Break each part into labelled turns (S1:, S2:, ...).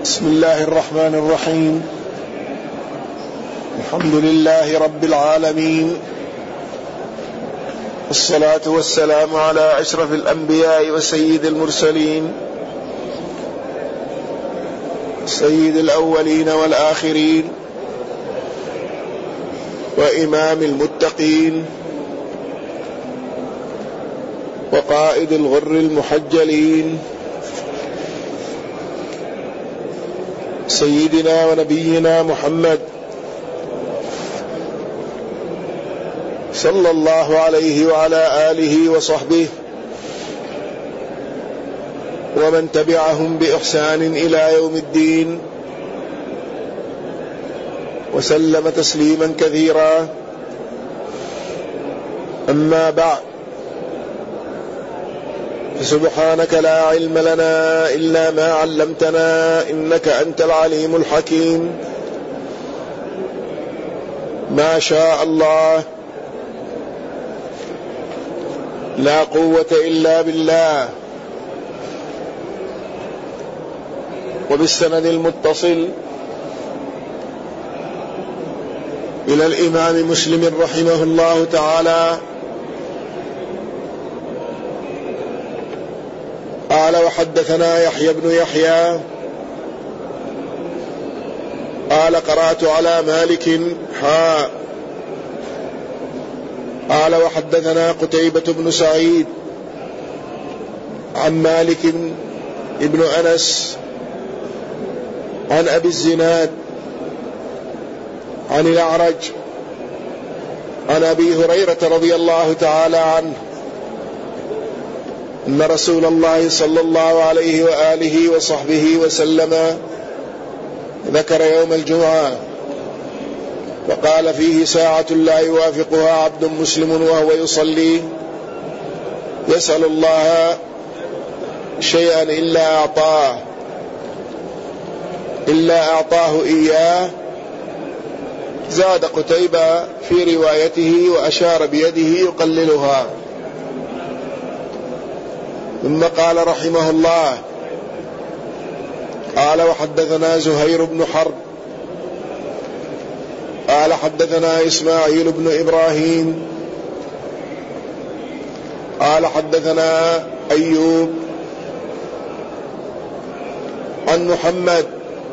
S1: بسم الله الرحمن الرحيم. الحمد لله رب العالمين، والصلاة والسلام على أشرف الأنبياء وسيد المرسلين، سيد الأولين والآخرين، وإمام المتقين، وقائد الغر المحجلين، سيدنا ونبينا محمد صلى الله عليه وعلى آله وصحبه ومن تبعهم بإحسان إلى يوم الدين، وسلم تسليما كثيرا. أما بعد، فسبحانك لا علم لنا إلا ما علمتنا إنك أنت العليم الحكيم. ما شاء الله، لا قوة إلا بالله. وبالسند المتصل إلى الإمام مسلم رحمه الله تعالى قال: وحدثنا يحيى بن يحيى قال: قرأت على مالك قال: وحدثنا قتيبة بن سعيد عن مالك بن أنس عن أبي الزناد عن الأعرج عن أبي هريرة رضي الله تعالى عنه أن رسول الله صلى الله عليه وآله وصحبه وسلم ذكر يوم الجمعة فقال فيه: ساعة لا يوافقها عبد مسلم وهو يصلي يسأل الله شيئا إلا أعطاه إياه. زاد قتيبة في روايته وأشار بيده يقللها. ثم قال رحمه الله: قال: وحدثنا زهير بن حرب قال: حدثنا إسماعيل بن إبراهيم قال: حدثنا أيوب عن محمد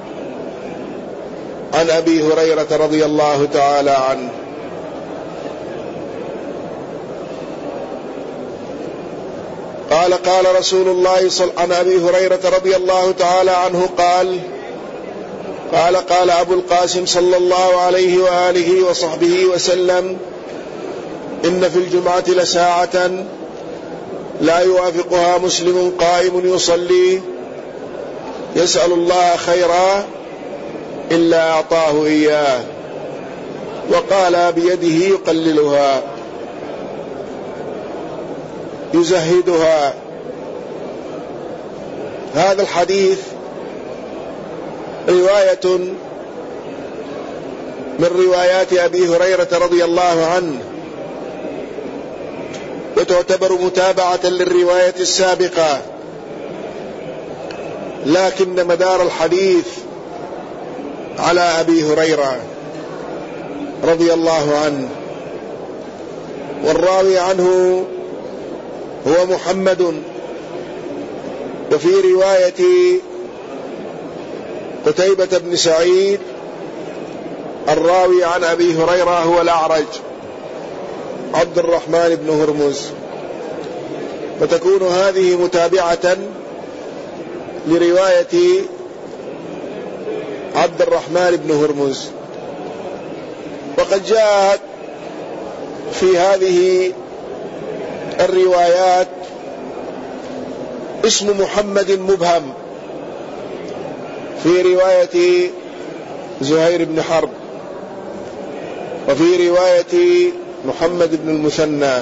S1: عن أبي هريرة رضي الله تعالى عنه قال: قال رسول الله عن أبي هريرة رضي الله تعالى عنه قال أبو القاسم صلى الله عليه وآله وصحبه وسلم: إن في الجمعة لساعة لا يوافقها مسلم قائم يصلي يسأل الله خيرا إلا أعطاه إياه. وقال بيده يقللها يزهدها. هذا الحديث رواية من روايات أبي هريرة رضي الله عنه، وتعتبر متابعة للرواية السابقة، لكن مدار الحديث على أبي هريرة رضي الله عنه، والراوي عنه هو محمد. وفي رواية قتيبة بن سعيد الراوي عن أبي هريرة هو الأعرج عبد الرحمن بن هرمز، فتكون هذه متابعة لرواية عبد الرحمن بن هرمز. وقد جاءت في هذه الروايات اسم محمد مبهم في رواية زهير بن حرب، وفي رواية محمد بن المثنى،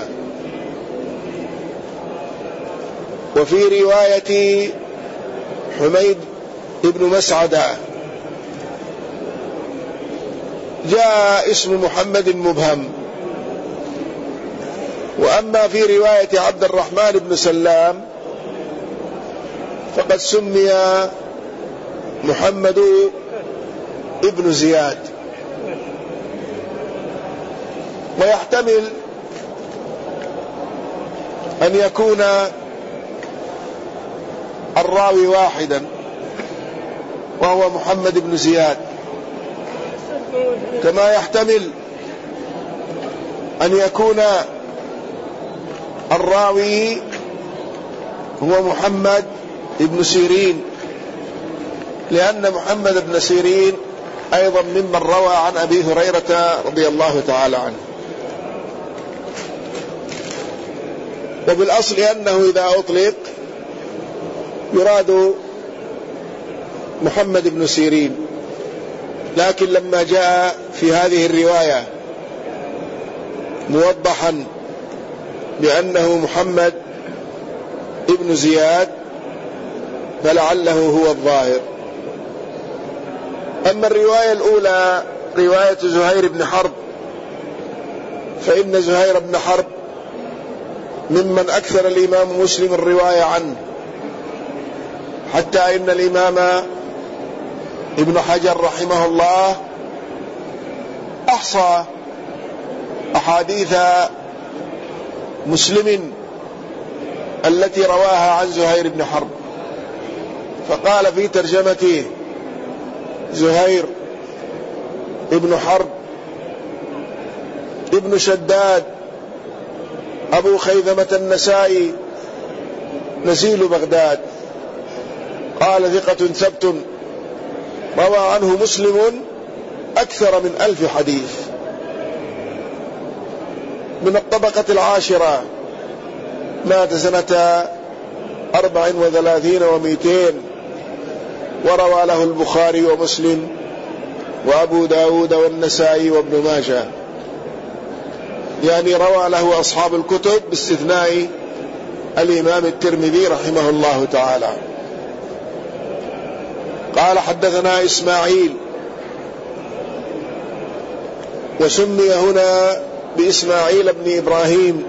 S1: وفي رواية حميد بن مسعدة جاء اسم محمد مبهم. وأما في رواية عبد الرحمن بن سلام فقد سمي محمد ابن زياد. ويحتمل أن يكون الراوي واحدا وهو محمد بن زياد، كما يحتمل أن يكون الراوي هو محمد بن سيرين، لأن محمد بن سيرين أيضا ممن روى عن أبي هريرة رضي الله تعالى عنه. وبالأصل أنه إذا أطلق يراد محمد بن سيرين، لكن لما جاء في هذه الرواية موضحا بأنه محمد ابن زياد فلعله هو الظاهر. أما الرواية الأولى رواية زهير بن حرب، فإن زهير بن حرب ممن أكثر الإمام مسلم الرواية عنه، حتى إن الإمام ابن حجر رحمه الله أحصى أحاديث مسلم التي رواها عن زهير بن حرب، فقال في ترجمته: زهير ابن حرب ابن شداد أبو خيثمة النسائي نزيل بغداد، قال ثقة ثبت روى عنه مسلم أكثر من 1000 حديث. من الطبقة العاشرة، مات سنة 34 و200، وروى له البخاري ومسلم وأبو داود والنسائي وابن ماجه، يعني روى له أصحاب الكتب باستثناء الإمام الترمذي رحمه الله تعالى. قال: حدثنا إسماعيل، وسمي هنا بإسماعيل بن إبراهيم،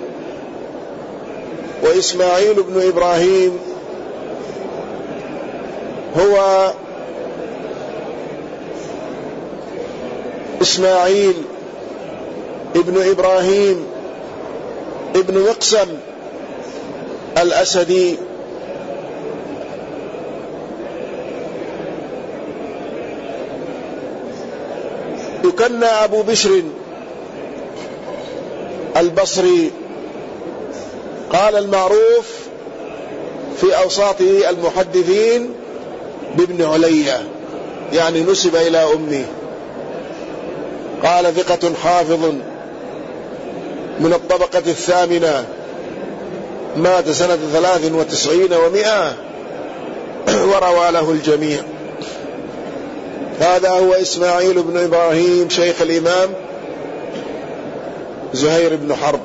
S1: وإسماعيل بن إبراهيم هو إسماعيل ابن إبراهيم ابن مقسم الأسدي، يكنى أبو بشر البصري. قال المعروف في أوساط المحدثين بابن عليا، يعني نسب إلى أمه. قال: ثقة حافظ من الطبقة الثامنة، مات سنة 93 و100، وروى له الجميع. هذا هو إسماعيل بن إبراهيم شيخ الإمام زهير بن حرب.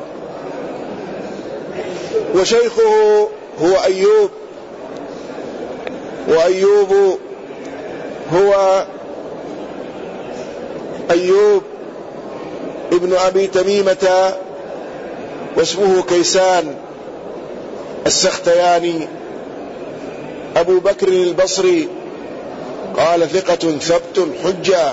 S1: وشيخه هو أيوب، وأيوب هو أيوب ابن أبي تميمة، واسمه كيسان السختياني أبو بكر البصري. قال: ثقة ثبت حجة،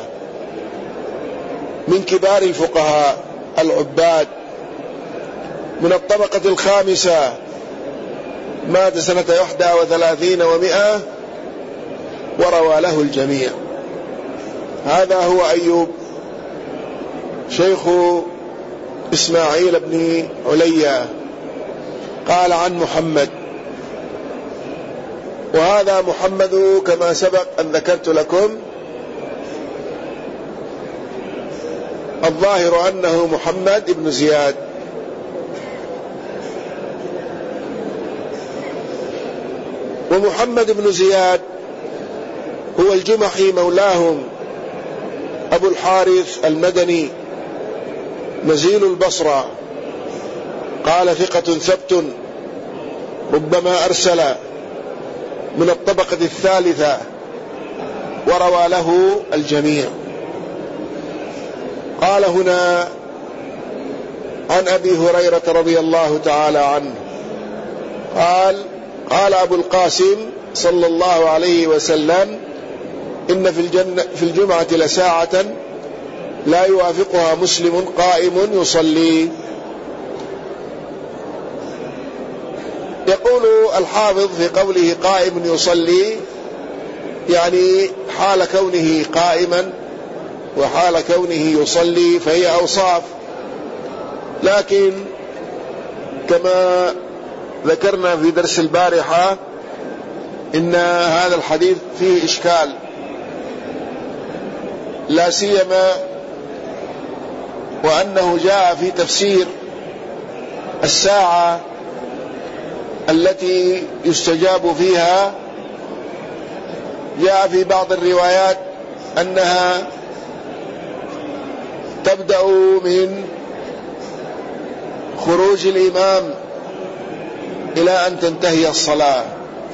S1: من كبار الفقهاء العباد، من الطبقة الخامسة، مات سنة 31 و100، وروى له الجميع. هذا هو أيوب شيخ إسماعيل بن عليا. قال عن محمد، وهذا محمد كما سبق أن ذكرت لكم، الظاهر أنه محمد بن زياد. ومحمد بن زياد هو الجمحي مولاهم أبو الحارث المدني نزيل البصرة. قال: ثقة ثبت ربما أرسل، من الطبقة الثالثة، وروى له الجميع. قال هنا عن أبي هريرة رضي الله تعالى عنه قال: قال أبو القاسم صلى الله عليه وسلم: إن في الجمعة لساعة لا يوافقها مسلم قائم يصلي. يقول الحافظ في قوله قائم يصلي يعني حال كونه قائما وحال كونه يصلي، فهي أوصاف، لكن كما ذكرنا في درس البارحة إن هذا الحديث فيه إشكال، لا سيما وأنه جاء في تفسير الساعة التي يستجاب فيها، جاء في بعض الروايات أنها تبدأ من خروج الإمام إلى أن تنتهي الصلاة.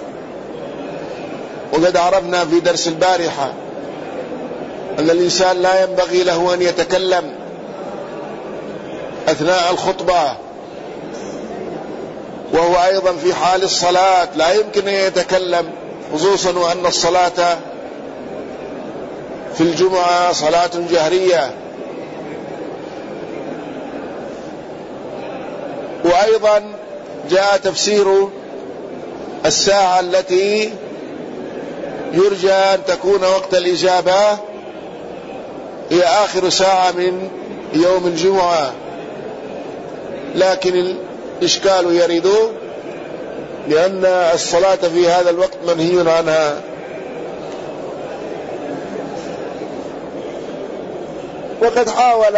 S1: وقد عرفنا في درس البارحة أن الإنسان لا ينبغي له أن يتكلم أثناء الخطبة، وهو أيضا في حال الصلاة لا يمكن أن يتكلم، خصوصا وأن الصلاة في الجمعة صلاة جهرية. وأيضا جاء تفسير الساعة التي يرجى أن تكون وقت الإجابة هي آخر ساعة من يوم الجمعة، لكن الإشكال يرد لأن الصلاة في هذا الوقت منهي عنها. وقد حاول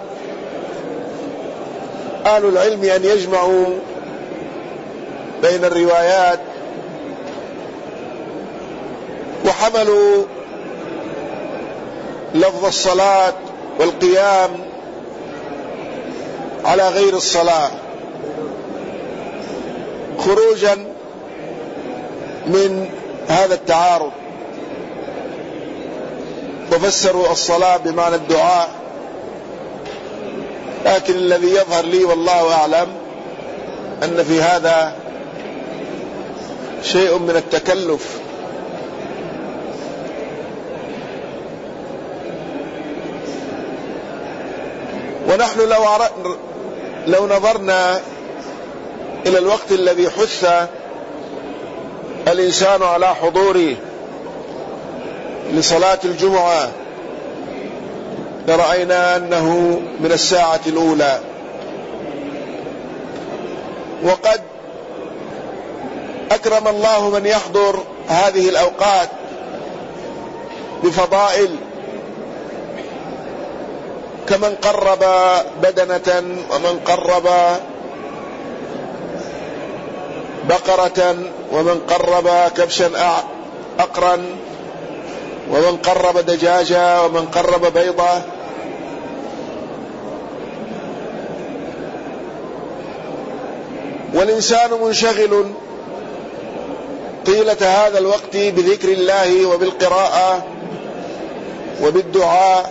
S1: أهل العلم أن يجمعوا بين الروايات، وحملوا لفظ الصلاة والقيام على غير الصلاة خروجا من هذا التعارض، وفسروا الصلاة بمعنى الدعاء. لكن الذي يظهر لي والله أعلم أن في هذا شيء من التكلف، ونحن لو نظرنا إلى الوقت الذي حث الإنسان على حضوره لصلاة الجمعة لرأينا أنه من الساعة الأولى، وقد أكرم الله من يحضر هذه الأوقات بفضائل، كمن قرب بدنة، ومن قرب بقرة، ومن قرب كبشا أقرا، ومن قرب دجاجة، ومن قرب بيضة. والإنسان منشغل طيلة هذا الوقت بذكر الله وبالقراءة وبالدعاء.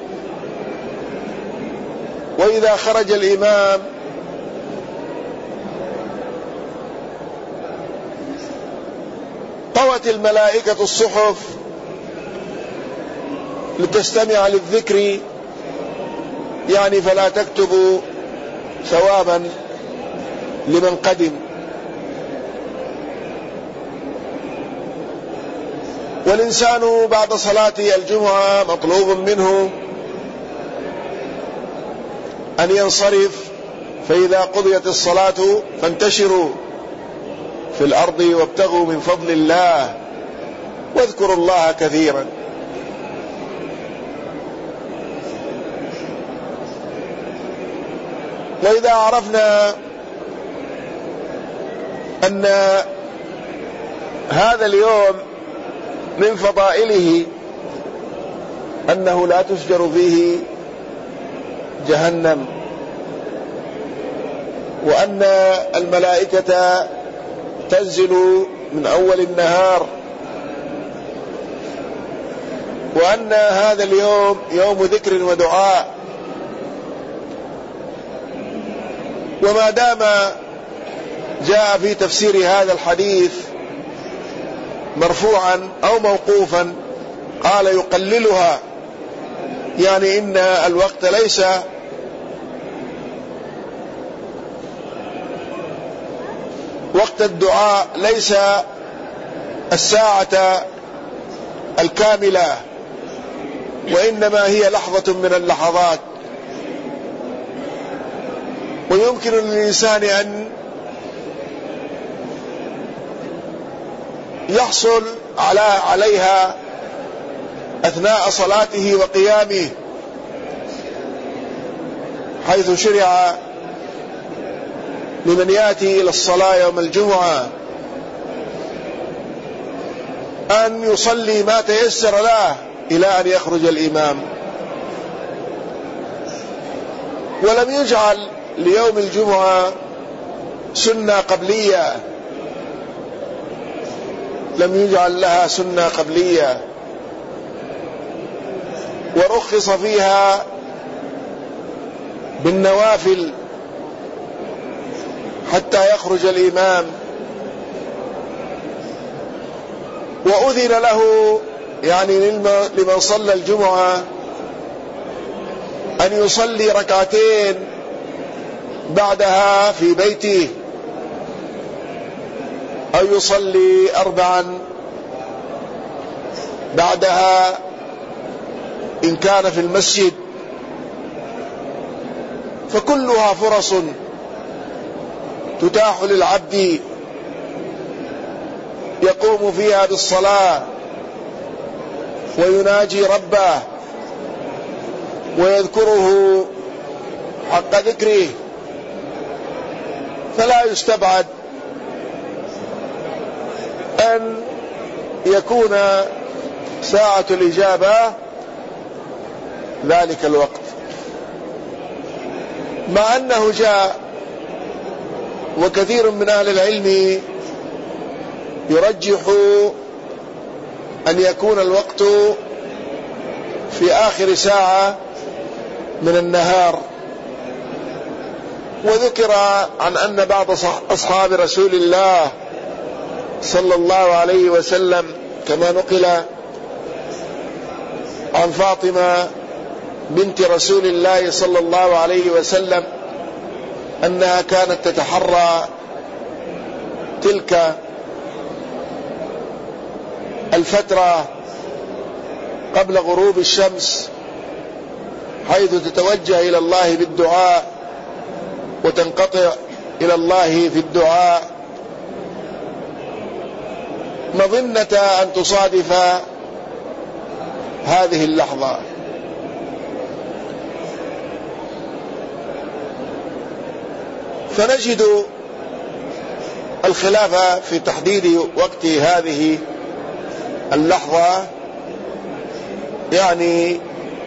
S1: وإذا خرج الإمام طوت الملائكة الصحف لتستمع للذكر، يعني فلا تكتب ثوابا لمن قدم. والإنسان بعد صلاة الجمعة مطلوب منه أن ينصرف، فإذا قضيت الصلاة فانتشروا في الأرض وابتغوا من فضل الله واذكروا الله كثيرا. وإذا عرفنا أن هذا اليوم من فضائله أنه لا تسجر فيه جهنم، وأن الملائكة تنزل من أول النهار، وأن هذا اليوم يوم ذكر ودعاء. وما دام جاء في تفسير هذا الحديث مرفوعا أو موقوفا قال يقللها، يعني إن الوقت ليس وقت الدعاء ليس الساعة الكاملة، وإنما هي لحظة من اللحظات، ويمكن للإنسان أن يحصل عليها أثناء صلاته وقيامه، حيث شرع لمن يأتي إلى الصلاة يوم الجمعة أن يصلي ما تيسر له إلى أن يخرج الإمام. ولم يجعل ليوم الجمعة سنة قبلية، لم يجعل لها سنة قبلية، ورخص فيها بالنوافل حتى يخرج الإمام، وأذن له يعني لمن صلى الجمعة أن يصلي ركعتين بعدها في بيته، أو يصلي 4 بعدها إن كان في المسجد، فكلها فرص تتاح للعبد يقوم فيها بالصلاة ويناجي ربه ويذكره حق ذكره. فلا يستبعد أن يكون ساعة الإجابة ذلك الوقت، مع أنه جاء وكثير من أهل العلم يرجح أن يكون الوقت في آخر ساعة من النهار. وذكر عن أن بعض أصحاب رسول الله صلى الله عليه وسلم، كما نقل عن فاطمة بنت رسول الله صلى الله عليه وسلم، أنها كانت تتحرى تلك الفترة قبل غروب الشمس، حيث تتوجه إلى الله بالدعاء وتنقطع إلى الله في الدعاء، مظنة أن تصادف هذه اللحظة. فنجد الخلاف في تحديد وقت هذه اللحظة، يعني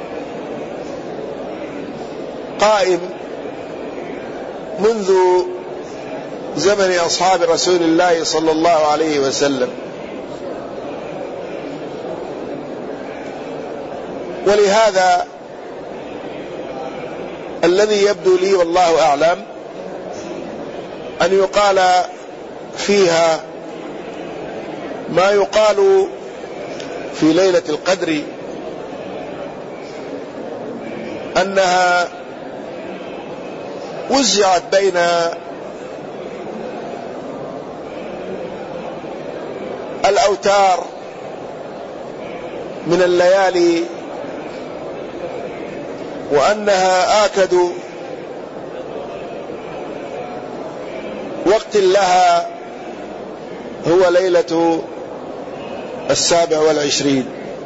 S1: قائم منذ زمن أصحاب رسول الله صلى الله عليه وسلم. ولهذا الذي يبدو لي والله أعلم أن يقال فيها ما يقال في ليلة القدر، أنها وزعت بين الأوتار من الليالي، وأنها آكد وقت لها هو ليلة 27.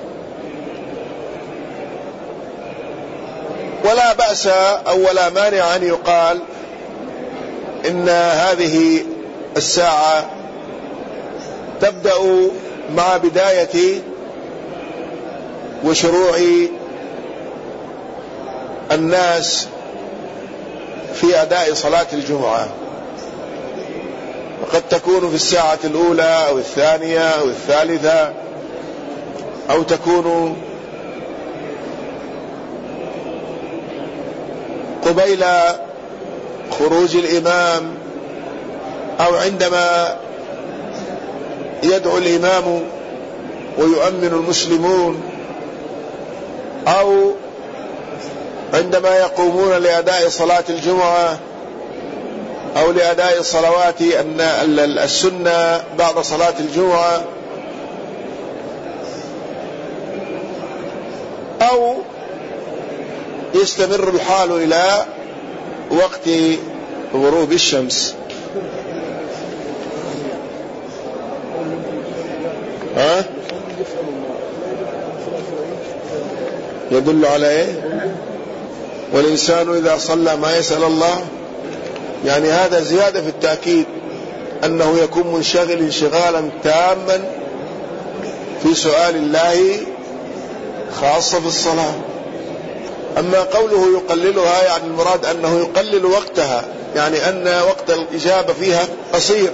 S1: ولا بأس أو ولا مانع أن يقال إن هذه الساعة تبدأ مع بداية وشروع الناس في أداء صلاة الجمعة، وقد تكون في الساعة الأولى أو الثانية أو الثالثة، أو تكون قبيل خروج الإمام، أو عندما يدعو الإمام ويؤمن المسلمون أو عندما يقومون لأداء صلاة الجمعة أو لأداء الصلوات السنة بعد صلاة الجمعة، أو يستمر الحال إلى وقت غروب الشمس. يدل على إيه؟ والإنسان إذا صلى ما يسأل الله، يعني هذا زيادة في التأكيد أنه يكون منشغل انشغالا تاما في سؤال الله خاصة في الصلاة. أما قوله يقللها يعني المراد أنه يقلل وقتها، يعني أن وقت الإجابة فيها قصير.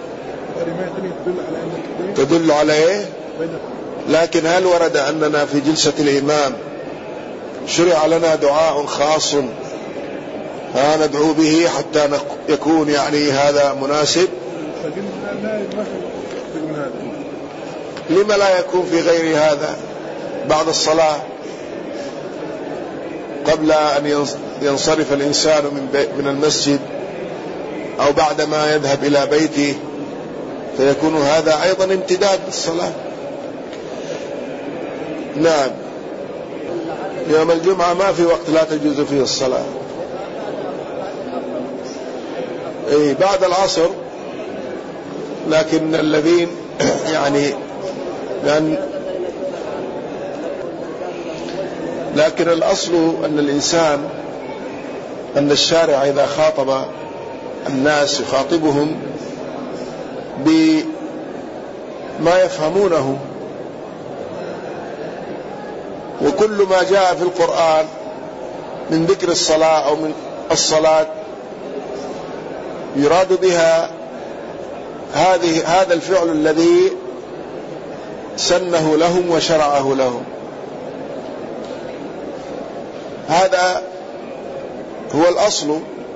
S1: تدل على إيه؟ لكن هل ورد أننا في جلسة الإمام شرع لنا دعاء خاص ندعو به حتى يكون يعني هذا مناسب؟ لما لا يكون في غير هذا بعد الصلاة قبل أن ينصرف الإنسان من المسجد أو بعدما يذهب إلى بيته، فيكون هذا أيضا امتداد للصلاة. نعم، يوم الجمعة ما في وقت لا تجوز فيه الصلاة، بعد العصر، لكن الذين يعني لكن الأصل أن الشارع إذا خاطب الناس يخاطبهم بما يفهمونه، وكل ما جاء في القرآن من ذكر الصلاة أو من الصلاة يراد بها هذا الفعل الذي سنه لهم وشرعه لهم. هذا هو الأصل.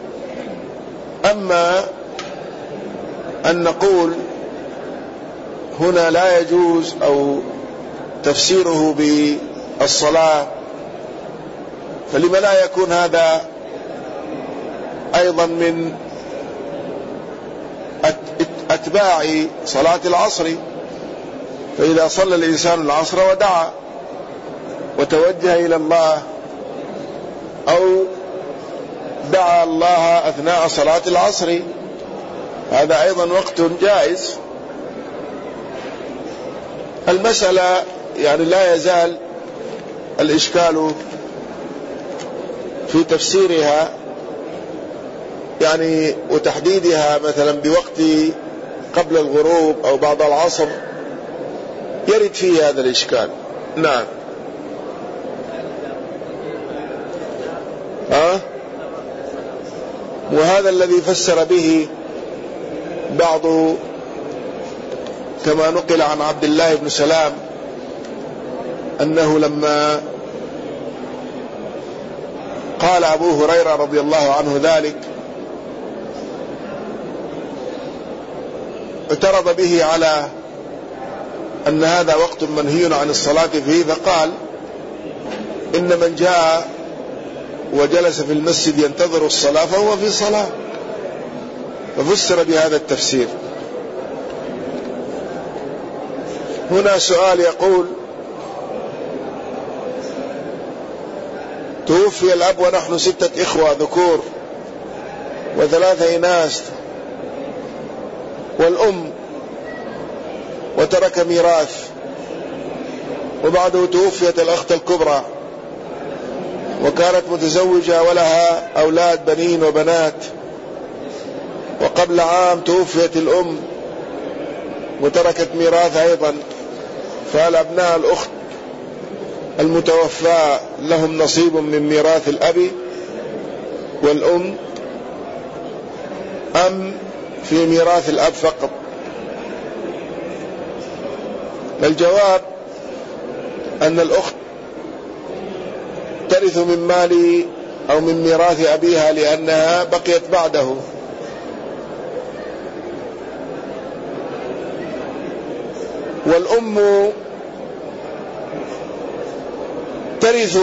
S1: أما أن نقول هنا لا يجوز أو تفسيره بالصلاة، فلما لا يكون هذا أيضا من أتباع صلاة العصر؟ فإذا صلى الإنسان العصر ودعا وتوجه إلى الله أو دعا الله أثناء صلاة العصر، هذا أيضا وقت جائز. المسألة يعني لا يزال الإشكال في تفسيرها يعني وتحديدها مثلا بوقت قبل الغروب أو بعد العصر، يرد فيه هذا الإشكال. نعم. وهذا الذي فسر به بعض كما نقل عن عبد الله بن سلام أنه لما قال أبو هريرة رضي الله عنه ذلك اعترض به على أن هذا وقت منهي عن الصلاة فيه، فقال إن من جاء وجلس في المسجد ينتظر الصلاة فهو في صلاة، ففسر بهذا التفسير. هنا سؤال يقول: توفي الأب ونحن 6 إخوة ذكور و3 إناث والأم، وترك ميراث، وبعده توفيت الأخت الكبرى وكانت متزوجة ولها أولاد بنين وبنات، وقبل عام توفيت الأم وتركت ميراث أيضا، فهل أبناء الأخت المتوفى لهم نصيب من ميراث الأب والأم أم في ميراث الأب فقط؟ الجواب أن الأخت ترث من مال أو من ميراث أبيها لأنها بقيت بعده، والأم فترث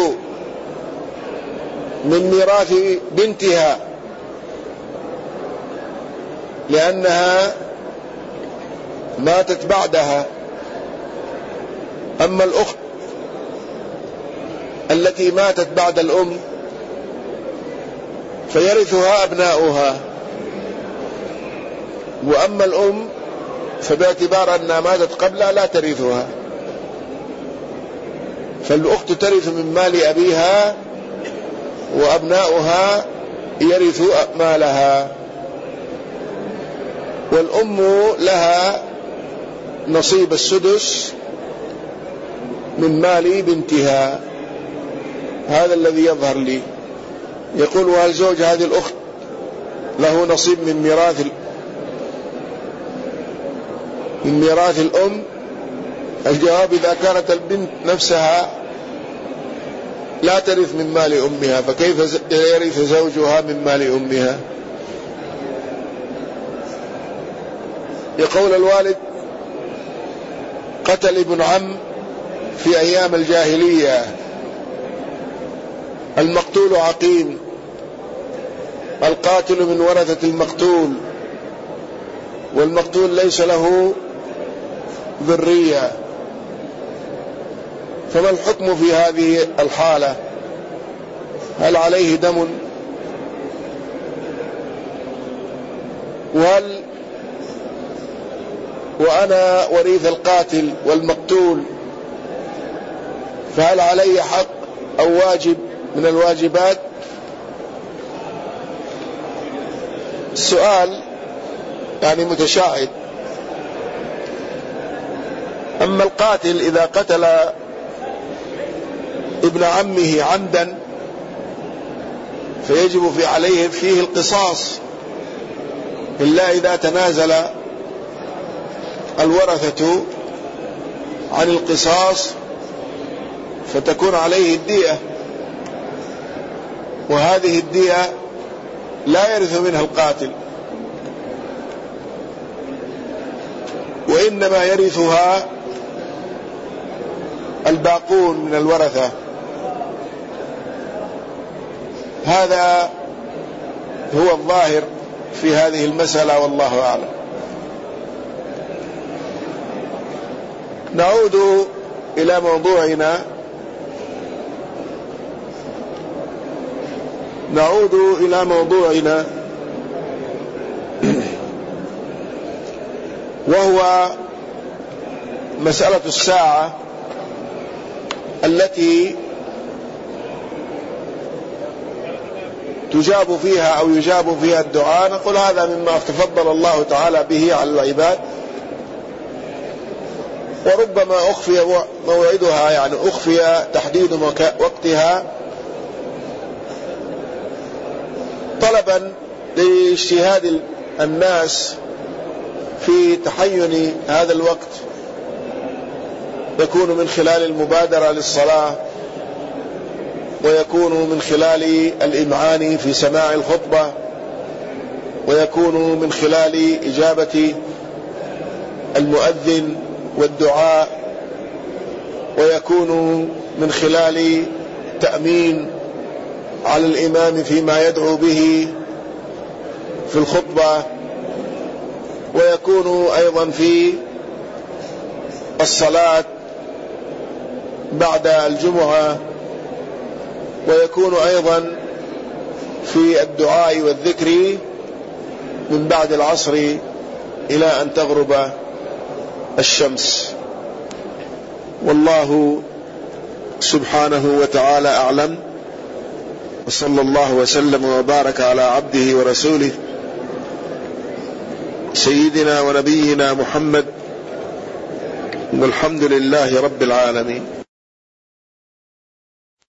S1: من ميراث بنتها لأنها ماتت بعدها. أما الأخت التي ماتت بعد الأم فيرثها أبناؤها، وأما الأم فباعتبار أنها ماتت قبلها لا ترثها، فالأخت ترث من مال أبيها وأبناؤها يرثوا مالها، والأم لها نصيب السدس من مال بنتها. هذا الذي يظهر لي. يقول: وهل زوج هذه الأخت له نصيب من ميراث الأم؟ الجواب: إذا كانت البنت نفسها لا ترث من مال أمها، فكيف يرث زوجها من مال أمها؟ يقول الوالد: قتل ابن عم في أيام الجاهلية، المقتول عقيم، القاتل من ورثة المقتول، والمقتول ليس له ذرية، فما الحكم في هذه الحالة؟ هل عليه دم؟ وأنا وريث القاتل والمقتول، فهل علي حق أو واجب من الواجبات؟ السؤال يعني متشعب. أما القاتل إذا قتل ابن عمه عمدا فيجب عليه فيه القصاص، إلا إذا تنازل الورثة عن القصاص فتكون عليه الدية، وهذه الدية لا يرث منها القاتل، وإنما يرثها الباقون من الورثة. هذا هو الظاهر في هذه المسألة، والله أعلم. نعود إلى موضوعنا وهو مسألة الساعة التي تجاب فيها أو يجاب فيها الدعاء. نقول هذا مما تفضل الله تعالى به على العباد، وربما أخفي موعدها، يعني أخفي تحديد وقتها طلبا لاجتهاد الناس في تحين هذا الوقت، يكون من خلال المبادرة للصلاة، ويكون من خلال الإمعان في سماع الخطبة، ويكون من خلال إجابة المؤذن والدعاء، ويكون من خلال تأمين على الإمام فيما يدعو به في الخطبة، ويكون أيضا في الصلاة بعد الجمعة، ويكون أيضا في الدعاء والذكر من بعد العصر إلى أن تغرب الشمس. والله سبحانه وتعالى أعلم، وصلى الله وسلم وبارك على عبده ورسوله سيدنا ونبينا محمد، والحمد لله رب العالمين.